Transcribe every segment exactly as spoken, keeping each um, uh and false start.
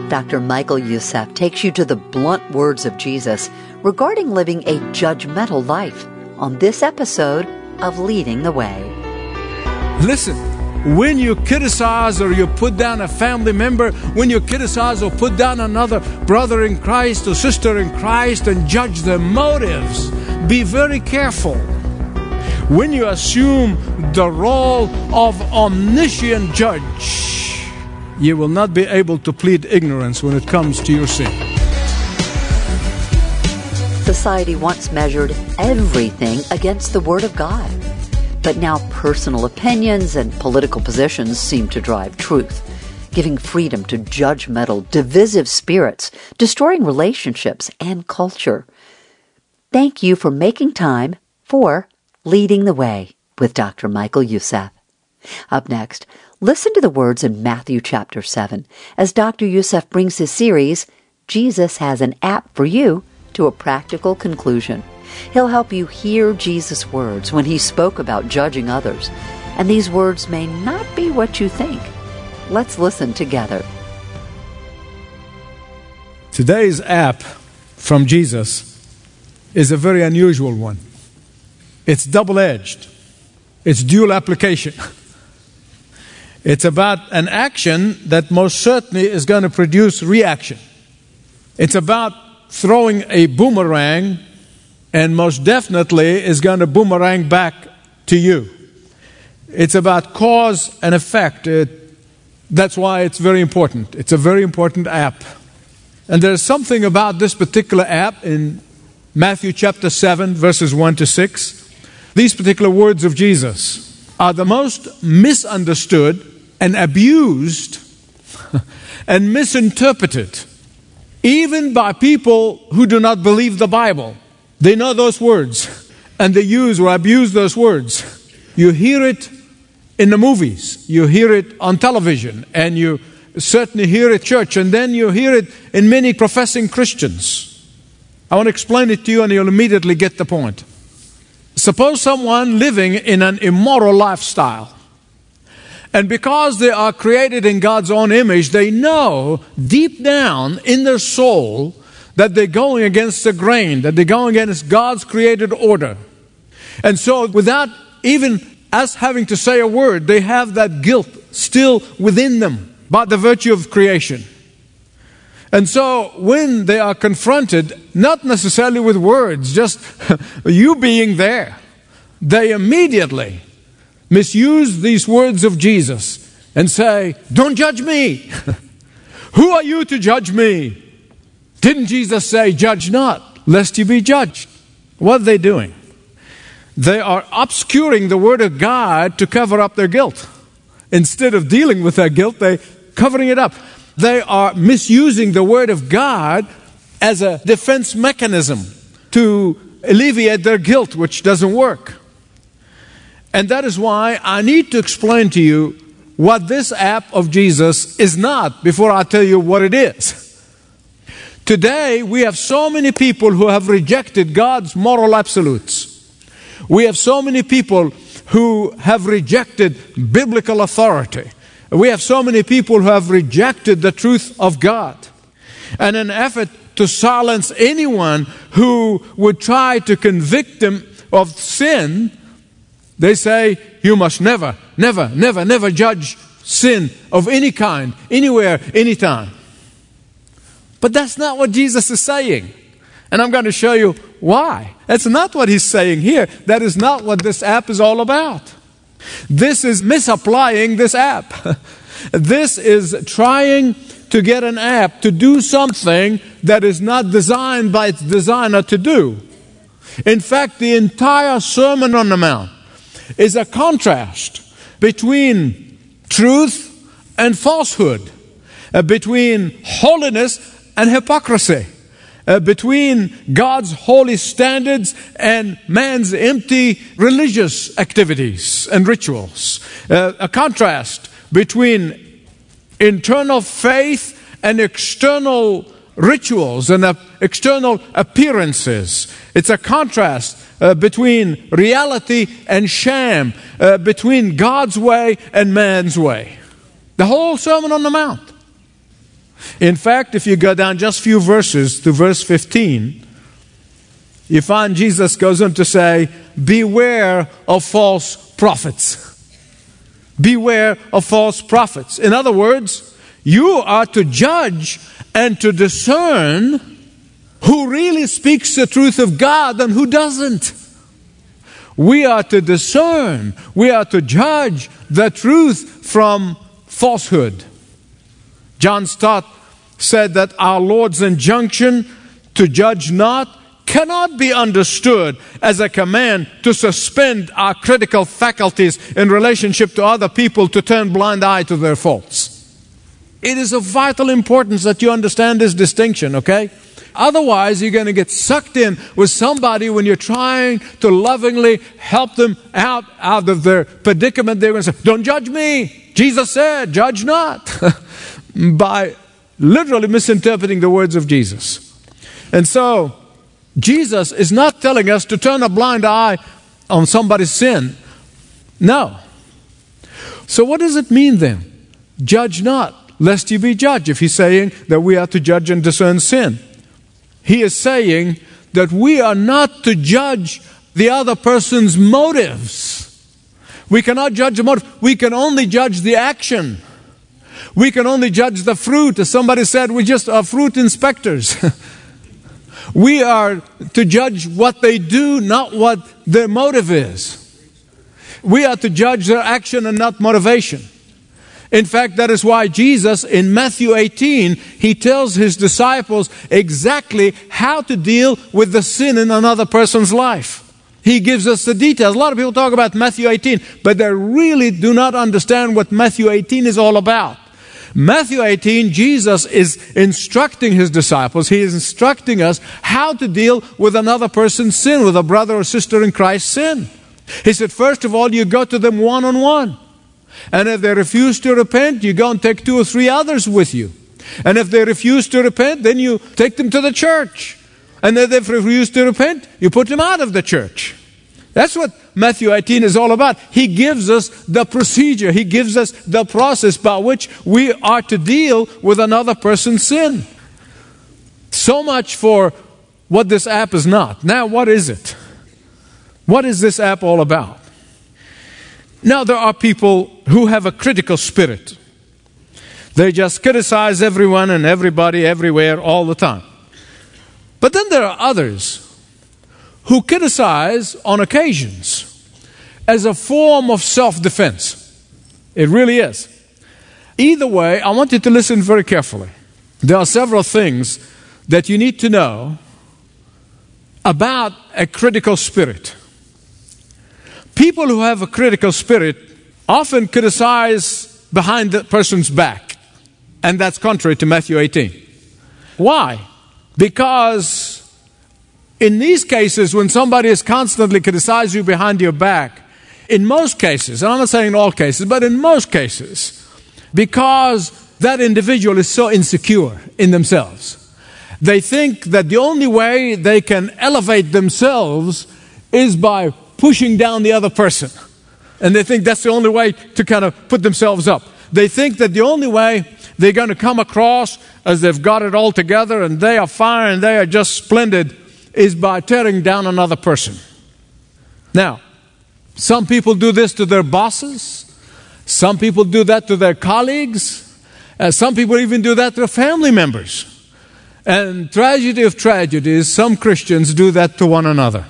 Doctor Michael Youssef takes you to the blunt words of Jesus regarding living a judgmental life on this episode of Leading the Way. Listen, when you criticize or you put down a family member, when you criticize or put down another brother in Christ or sister in Christ and judge their motives, be very careful. When you assume the role of omniscient judge, you will not be able to plead ignorance when it comes to your sin. Society once measured everything against the Word of God. But now personal opinions and political positions seem to drive truth, giving freedom to judgmental, divisive spirits, destroying relationships and culture. Thank you for making time for Leading the Way with Doctor Michael Youssef. Up next, listen to the words in Matthew chapter seven as Doctor Youssef brings his series, Jesus Has an App for You, to a practical conclusion. He'll help you hear Jesus' words when he spoke about judging others, and these words may not be what you think. Let's listen together. Today's app from Jesus is a very unusual one. It's double-edged. It's dual application. It's about an action that most certainly is going to produce reaction. It's about throwing a boomerang and most definitely is going to boomerang back to you. It's about cause and effect. It, that's why it's very important. It's a very important app. And there's something about this particular app in Matthew chapter seven, verses one to six. These particular words of Jesus are the most misunderstood and abused and misinterpreted, even by people who do not believe the Bible. They know those words, and they use or abuse those words. You hear it in the movies, you hear it on television, and you certainly hear it at church, and then you hear it in many professing Christians. I want to explain it to you, and you'll immediately get the point. Suppose someone living in an immoral lifestyle, and because they are created in God's own image, they know deep down in their soul that they're going against the grain, that they're going against God's created order. And so without even us having to say a word, they have that guilt still within them by the virtue of creation. And so when they are confronted, not necessarily with words, just you being there, they immediately misuse these words of Jesus and say, "Don't judge me. Who are you to judge me? Didn't Jesus say, 'Judge not, lest you be judged'?" What are they doing? They are obscuring the Word of God to cover up their guilt. Instead of dealing with their guilt, they're covering it up. They are misusing the Word of God as a defense mechanism to alleviate their guilt, which doesn't work. And that is why I need to explain to you what this app of Jesus is not before I tell you what it is. Today, we have so many people who have rejected God's moral absolutes. We have so many people who have rejected biblical authority. We have so many people who have rejected the truth of God. And in an effort to silence anyone who would try to convict them of sin, they say, "You must never, never, never, never judge sin of any kind, anywhere, anytime." But that's not what Jesus is saying. And I'm going to show you why. That's not what he's saying here. That is not what this app is all about. This is misapplying this app. This is trying to get an app to do something that is not designed by its designer to do. In fact, the entire Sermon on the Mount is a contrast between truth and falsehood, uh, between holiness and hypocrisy, uh, between God's holy standards and man's empty religious activities and rituals, uh, a contrast between internal faith and external rituals and uh, external appearances. It's a contrast uh, between reality and sham, uh, between God's way and man's way. The whole Sermon on the Mount. In fact, if you go down just a few verses to verse fifteen, you find Jesus goes on to say, beware of false prophets. Beware of false prophets. In other words, you are to judge and to discern who really speaks the truth of God and who doesn't. We are to discern, we are to judge the truth from falsehood. John Stott said that our Lord's injunction to judge not cannot be understood as a command to suspend our critical faculties in relationship to other people, to turn blind eye to their faults. It is of vital importance that you understand this distinction, okay? Otherwise, you're going to get sucked in with somebody when you're trying to lovingly help them out, out of their predicament. They're going to say, don't judge me. Jesus said, judge not. By literally misinterpreting the words of Jesus. And so, Jesus is not telling us to turn a blind eye on somebody's sin. No. So what does it mean then? Judge not, lest you be judged. If he's saying that we are to judge and discern sin. He is saying that we are not to judge the other person's motives. We cannot judge the motive. We can only judge the action. We can only judge the fruit. As somebody said, we just are fruit inspectors. We are to judge what they do, not what their motive is. We are to judge their action and not motivation. In fact, that is why Jesus in Matthew eighteen, he tells his disciples exactly how to deal with the sin in another person's life. He gives us the details. A lot of people talk about Matthew eighteen, but they really do not understand what Matthew eighteen is all about. Matthew eighteen, Jesus is instructing his disciples, he is instructing us how to deal with another person's sin, with a brother or sister in Christ's sin. He said, first of all, you go to them one-on-one. And if they refuse to repent, you go and take two or three others with you. And if they refuse to repent, then you take them to the church. And if they refuse to repent, you put them out of the church. That's what Matthew eighteen is all about. He gives us the procedure. He gives us the process by which we are to deal with another person's sin. So much for what this app is not. Now, what is it? What is this app all about? Now, there are people who have a critical spirit. They just criticize everyone and everybody everywhere all the time. But then there are others who criticize on occasions as a form of self-defense. It really is. Either way, I want you to listen very carefully. There are several things that you need to know about a critical spirit. People who have a critical spirit often criticize behind the person's back. And that's contrary to Matthew eighteen. Why? Because in these cases, when somebody is constantly criticizing you behind your back, in most cases, and I'm not saying in all cases, but in most cases, because that individual is so insecure in themselves, they think that the only way they can elevate themselves is by pushing down the other person. And they think that's the only way to kind of put themselves up. They think that the only way they're going to come across as they've got it all together and they are fine and they are just splendid is by tearing down another person. Now, some people do this to their bosses. Some people do that to their colleagues. Uh, some people even do that to family members. And tragedy of tragedies, some Christians do that to one another.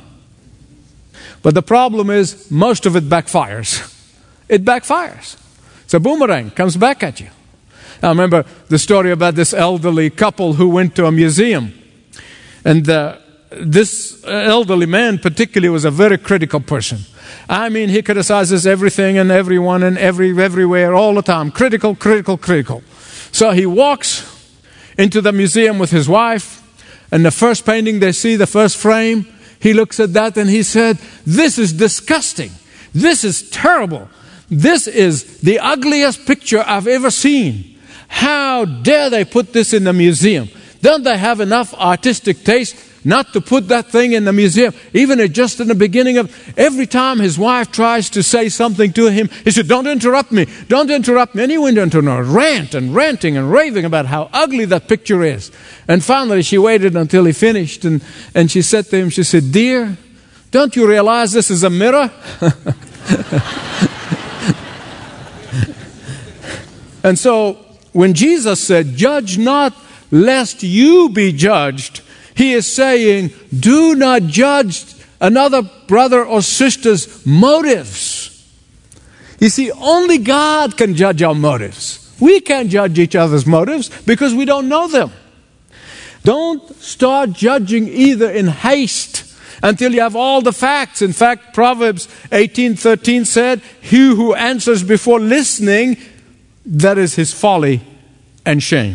But the problem is, most of it backfires. It backfires. It's a boomerang, comes back at you. I remember the story about this elderly couple who went to a museum. And uh, this elderly man particularly was a very critical person. I mean, he criticizes everything and everyone and every everywhere all the time. Critical, critical, critical. So he walks into the museum with his wife, and the first painting they see, the first frame, he looks at that and he said, "This is disgusting. This is terrible. This is the ugliest picture I've ever seen. How dare they put this in the museum? Don't they have enough artistic taste not to put that thing in the museum. Even at just in the beginning of, every time his wife tries to say something to him, he said, don't interrupt me, don't interrupt me. And he went into a rant and ranting and raving about how ugly that picture is. And finally she waited until he finished, and, and she said to him, she said, dear, don't you realize this is a mirror? And so when Jesus said, judge not lest you be judged, he is saying, do not judge another brother or sister's motives. You see, only God can judge our motives. We can't judge each other's motives because we don't know them. Don't start judging either in haste until you have all the facts. In fact, Proverbs eighteen thirteen said, he who answers before listening, that is his folly and shame.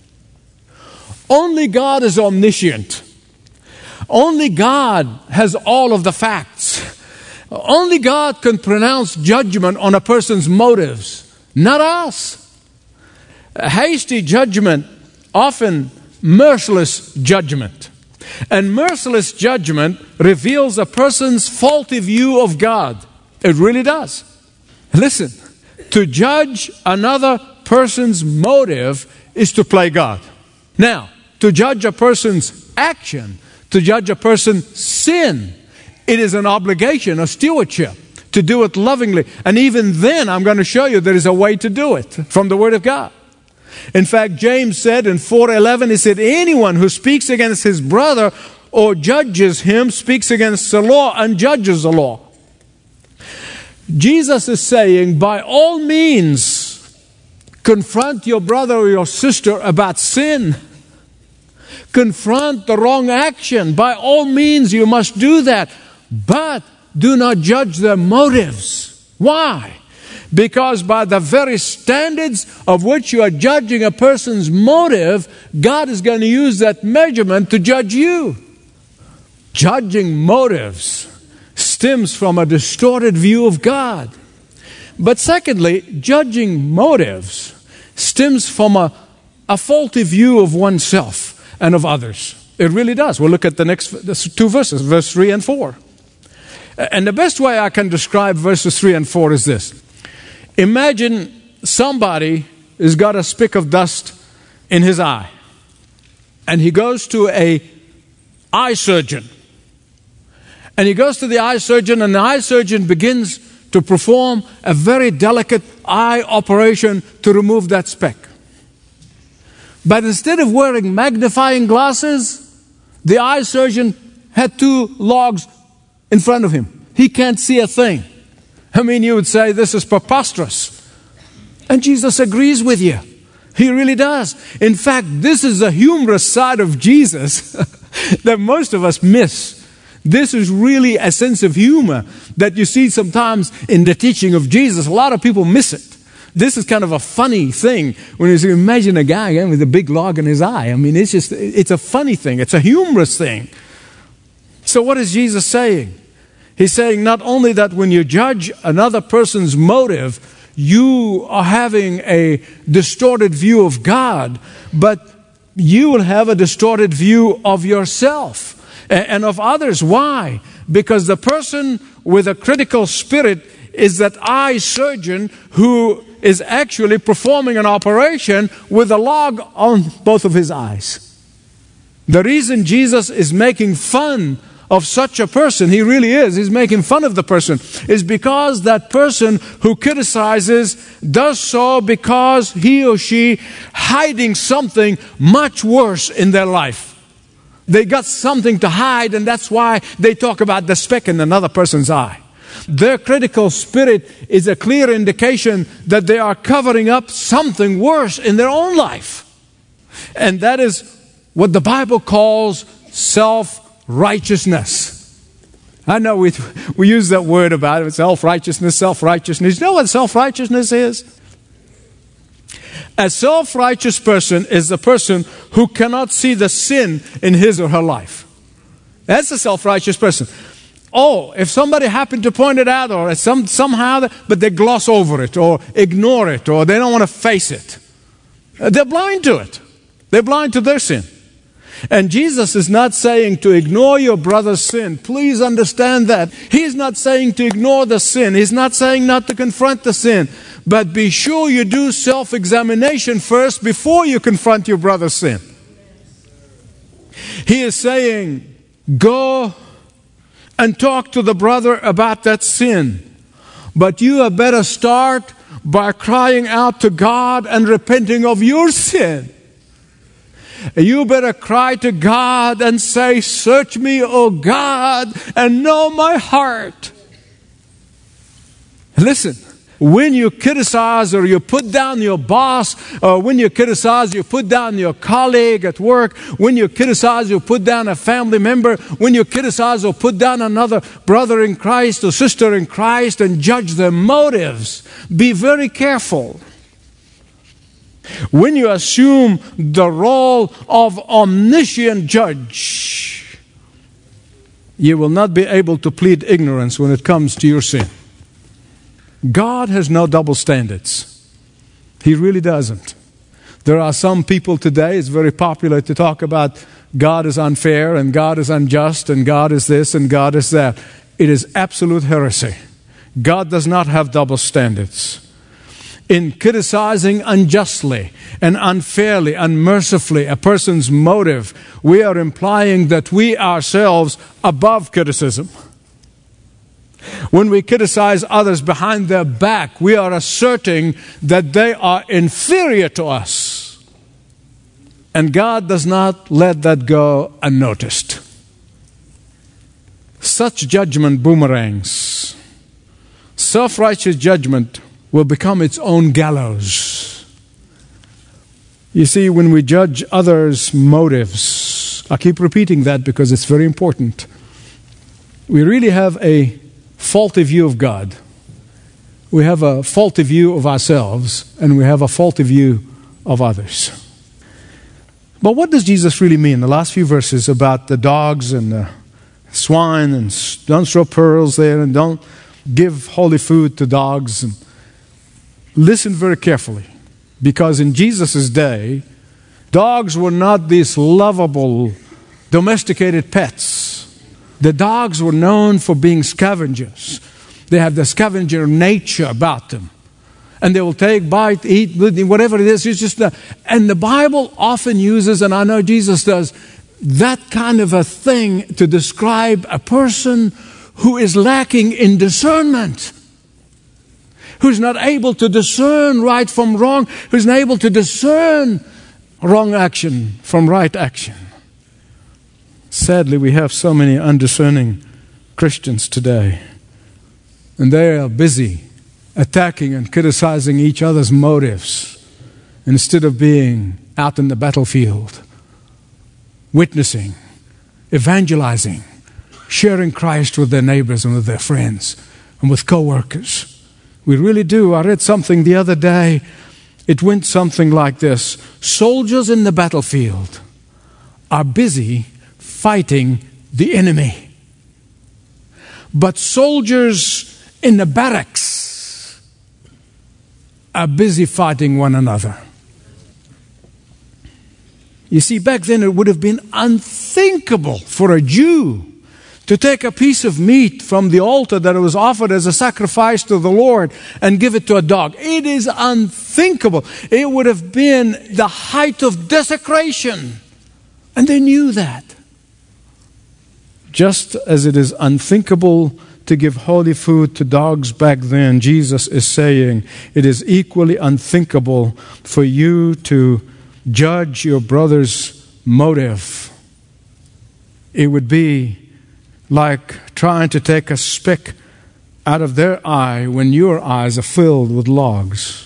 Only God is omniscient. Only God has all of the facts. Only God can pronounce judgment on a person's motives, not us. A hasty judgment, often merciless judgment. And merciless judgment reveals a person's faulty view of God. It really does. Listen, to judge another person's motive is to play God. Now, to judge a person's action, to judge a person's sin, it is an obligation, a stewardship, to do it lovingly. And even then, I'm going to show you there is a way to do it from the Word of God. In fact, James said in four eleven, he said, anyone who speaks against his brother or judges him speaks against the law and judges the law. Jesus is saying, by all means, confront your brother or your sister about sin. Confront the wrong action. By all means, you must do that. But do not judge their motives. Why? Because by the very standards of which you are judging a person's motive, God is going to use that measurement to judge you. Judging motives stems from a distorted view of God. But secondly, judging motives stems from a, a faulty view of oneself and of others. It really does. We'll look at the next two verses, verse three and four. And the best way I can describe verses three and four is this. Imagine somebody has got a speck of dust in his eye, and he goes to a eye surgeon. And he goes to the eye surgeon, and the eye surgeon begins to perform a very delicate eye operation to remove that speck. But instead of wearing magnifying glasses, the eye surgeon had two logs in front of him. He can't see a thing. I mean, you would say this is preposterous. And Jesus agrees with you. He really does. In fact, this is a humorous side of Jesus that most of us miss. This is really a sense of humor that you see sometimes in the teaching of Jesus. A lot of people miss it. This is kind of a funny thing when you imagine a guy with a big log in his eye. I mean, it's just, it's a funny thing. It's a humorous thing. So what is Jesus saying? He's saying not only that when you judge another person's motive, you are having a distorted view of God, but you will have a distorted view of yourself and of others. Why? Because the person with a critical spirit is that eye surgeon who is actually performing an operation with a log on both of his eyes. The reason Jesus is making fun of such a person, he really is, he's making fun of the person, is because that person who criticizes does so because he or she hiding something much worse in their life. They got something to hide, and that's why they talk about the speck in another person's eye. Their critical spirit is a clear indication that they are covering up something worse in their own life. And that is what the Bible calls self-righteousness. I know we, we use that word about it, self-righteousness, self-righteousness. You know what self-righteousness is? A self-righteous person is the person who cannot see the sin in his or her life. That's a self-righteous person. Oh, if somebody happened to point it out, or some, somehow, but they gloss over it, or ignore it, or they don't want to face it. They're blind to it. They're blind to their sin. And Jesus is not saying to ignore your brother's sin. Please understand that. He's not saying to ignore the sin. He's not saying not to confront the sin. But be sure you do self-examination first before you confront your brother's sin. He is saying, go and talk to the brother about that sin. But you had better start by crying out to God and repenting of your sin. You better cry to God and say, search me, O God, and know my heart. Listen, when you criticize or you put down your boss, or when you criticize, you put down your colleague at work, when you criticize, you put down a family member, when you criticize or put down another brother in Christ or sister in Christ and judge their motives, be very careful. When you assume the role of omniscient judge, you will not be able to plead ignorance when it comes to your sin. God has no double standards. He really doesn't. There are some people today, it's very popular to talk about God is unfair and God is unjust and God is this and God is that. It is absolute heresy. God does not have double standards. In criticizing unjustly and unfairly, unmercifully a person's motive, we are implying that we ourselves above criticism. When we criticize others behind their back, we are asserting that they are inferior to us. And God does not let that go unnoticed. Such judgment boomerangs. Self-righteous judgment will become its own gallows. You see, when we judge others' motives, I keep repeating that because it's very important, we really have a faulty view of God. We have a faulty view of ourselves, and we have a faulty view of others. But what does Jesus really mean? The last few verses about the dogs and the swine, and don't throw pearls there, and don't give holy food to dogs. And listen very carefully, because in Jesus' day, dogs were not these lovable, domesticated pets. The dogs were known for being scavengers. They have the scavenger nature about them. And they will take, bite, eat, whatever it is. It's just the, and the Bible often uses, and I know Jesus does, that kind of a thing to describe a person who is lacking in discernment. Who's not able to discern right from wrong, who's not able to discern wrong action from right action. Sadly, we have so many undiscerning Christians today, and they are busy attacking and criticizing each other's motives instead of being out in the battlefield, witnessing, evangelizing, sharing Christ with their neighbors and with their friends and with co-workers. We really do. I read something the other day. It went something like this. Soldiers in the battlefield are busy fighting the enemy. But soldiers in the barracks are busy fighting one another. You see, back then it would have been unthinkable for a Jew to take a piece of meat from the altar that was offered as a sacrifice to the Lord and give it to a dog. It is unthinkable. It would have been the height of desecration. And they knew that. Just as it is unthinkable to give holy food to dogs back then, Jesus is saying it is equally unthinkable for you to judge your brother's motive. It would be like trying to take a speck out of their eye when your eyes are filled with logs.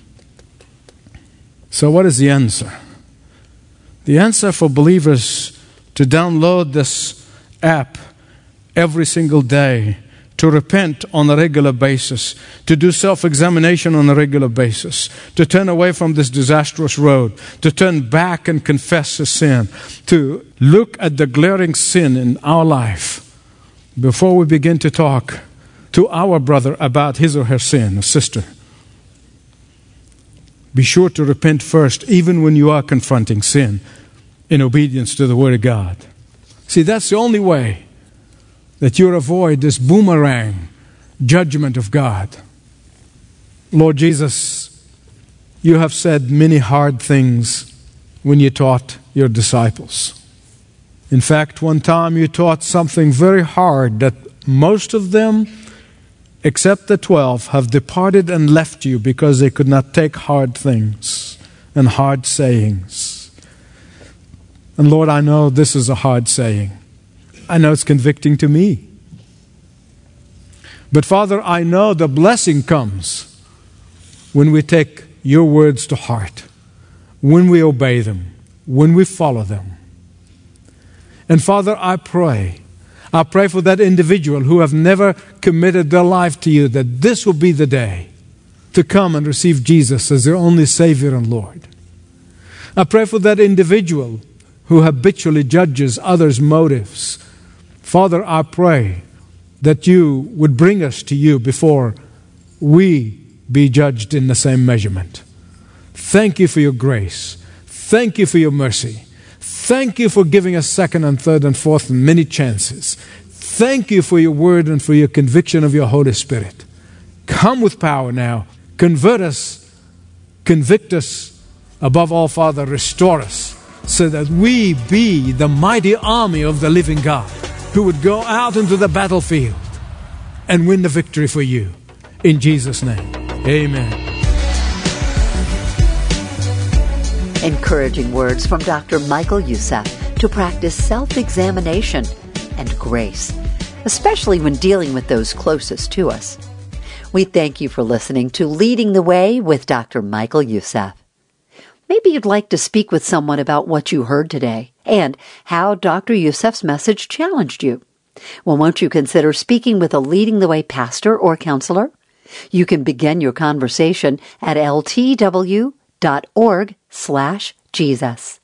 So what is the answer? The answer for believers to download this app every single day, to repent on a regular basis, to do self-examination on a regular basis, to turn away from this disastrous road, to turn back and confess his sin, to look at the glaring sin in our life before we begin to talk to our brother about his or her sin, or sister. Be sure to repent first, even when you are confronting sin. in obedience to the Word of God. See, that's the only way that you'll avoid this boomerang judgment of God. Lord Jesus, you have said many hard things when you taught your disciples. In fact, one time you taught something very hard that most of them, except the twelve, have departed and left you because they could not take hard things and hard sayings. And Lord, I know this is a hard saying. I know it's convicting to me. But Father, I know the blessing comes when we take your words to heart, when we obey them, when we follow them. And Father, I pray, I pray for that individual who have never committed their life to you, that this will be the day to come and receive Jesus as their only Savior and Lord. I pray for that individual who habitually judges others' motives. Father, I pray that you would bring us to you before we be judged in the same measurement. Thank you for your grace. Thank you for your mercy. Thank you for giving us second and third and fourth and many chances. Thank you for your word and for your conviction of your Holy Spirit. Come with power now. Convert us. Convict us. Above all, Father, restore us so that we be the mighty army of the living God who would go out into the battlefield and win the victory for you. In Jesus' name, amen. Encouraging words from Doctor Michael Youssef to practice self-examination and grace, especially when dealing with those closest to us. We thank you for listening to Leading the Way with Doctor Michael Youssef. Maybe you'd like to speak with someone about what you heard today and how Doctor Youssef's message challenged you. Well, won't you consider speaking with a Leading the Way pastor or counselor? You can begin your conversation at l t w dot org slash Jesus.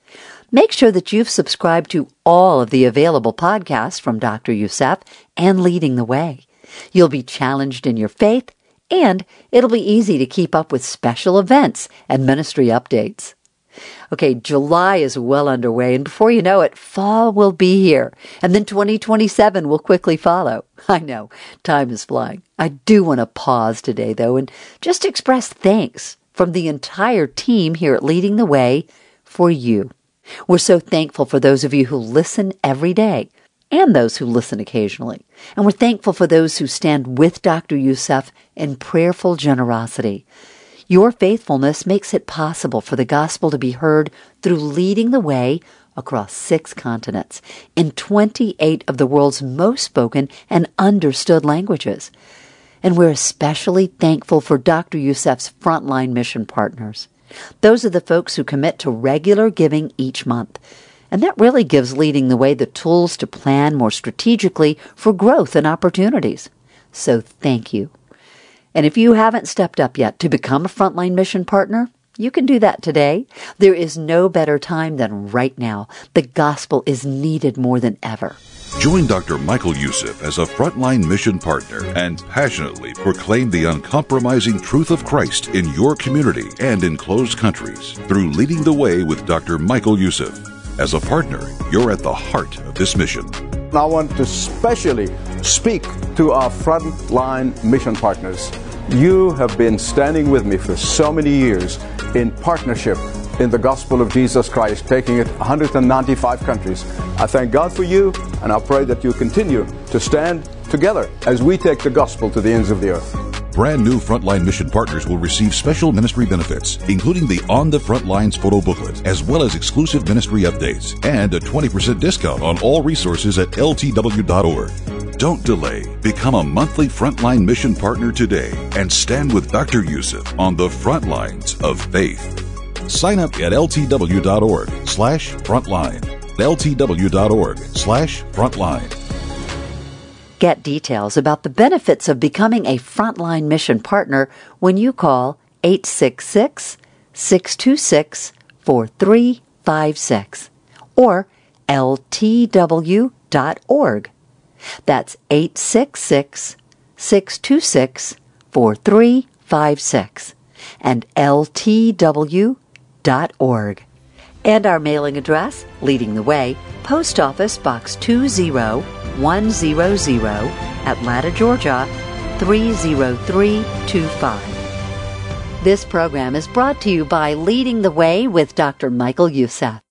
Make sure that you've subscribed to all of the available podcasts from Doctor Youssef and Leading the Way. You'll be challenged in your faith, and it'll be easy to keep up with special events and ministry updates. Okay, July is well underway, and before you know it, fall will be here, and then twenty twenty-seven will quickly follow. I know, time is flying. I do want to pause today, though, and just express thanks from the entire team here at Leading the Way for you. We're so thankful for those of you who listen every day and those who listen occasionally. And we're thankful for those who stand with Doctor Youssef in prayerful generosity. Your faithfulness makes it possible for the gospel to be heard through Leading the Way across six continents in twenty-eight of the world's most spoken and understood languages. And we're especially thankful for Doctor Youssef's frontline mission partners. Those are the folks who commit to regular giving each month. And that really gives Leading the Way the tools to plan more strategically for growth and opportunities. So thank you. And if you haven't stepped up yet to become a frontline mission partner, you can do that today. There is no better time than right now. The gospel is needed more than ever. Join Doctor Michael Youssef as a frontline mission partner and passionately proclaim the uncompromising truth of Christ in your community and in closed countries through Leading the Way with Doctor Michael Youssef. As a partner, you're at the heart of this mission. I want to specially speak to our frontline mission partners. You have been standing with me for so many years in partnership in the gospel of Jesus Christ, taking it one hundred ninety-five countries. I thank God for you, and I pray that you continue to stand together as we take the gospel to the ends of the earth. Brand new Frontline Mission Partners will receive special ministry benefits, including the On the Front Lines photo booklet, as well as exclusive ministry updates, and a twenty percent discount on all resources at L T W dot org. Don't delay. Become a monthly Frontline Mission Partner today and stand with Doctor Youssef on the front lines of faith. Sign up at L T W dot org slash frontline. L T W dot org slash frontline. Get details about the benefits of becoming a Frontline Mission Partner when you call eight six six, six two six, four three five six or L T W dot org. That's eight six six, six two six, four three five six and L T W dot org. And our mailing address, Leading the Way, Post Office Box two zero one zero zero, Atlanta, Georgia, three zero three two five. This program is brought to you by Leading the Way with Doctor Michael Youssef.